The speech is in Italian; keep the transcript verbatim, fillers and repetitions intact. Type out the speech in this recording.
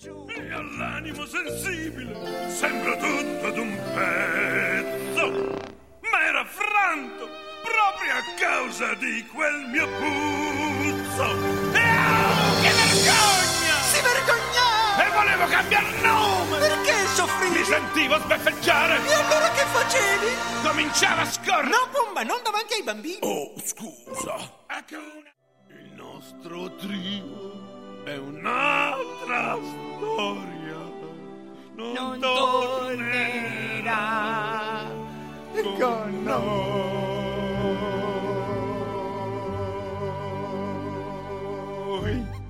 giù. E all'animo sensibile sembra tutto ad un pezzo, ma era franto proprio a causa di quel mio puzzo. E oh, che vergogna! Si vergognava! E volevo cambiare nome! Perché soffrivi? Mi sentivo sbeffeggiare! E allora che facevi? Cominciava a scorrere! No, Pumba, non davanti ai bambini! Oh, scusa! Ecco una... Il nostro trio è un'altra storia. Non, Non tornerà tornerà con noi.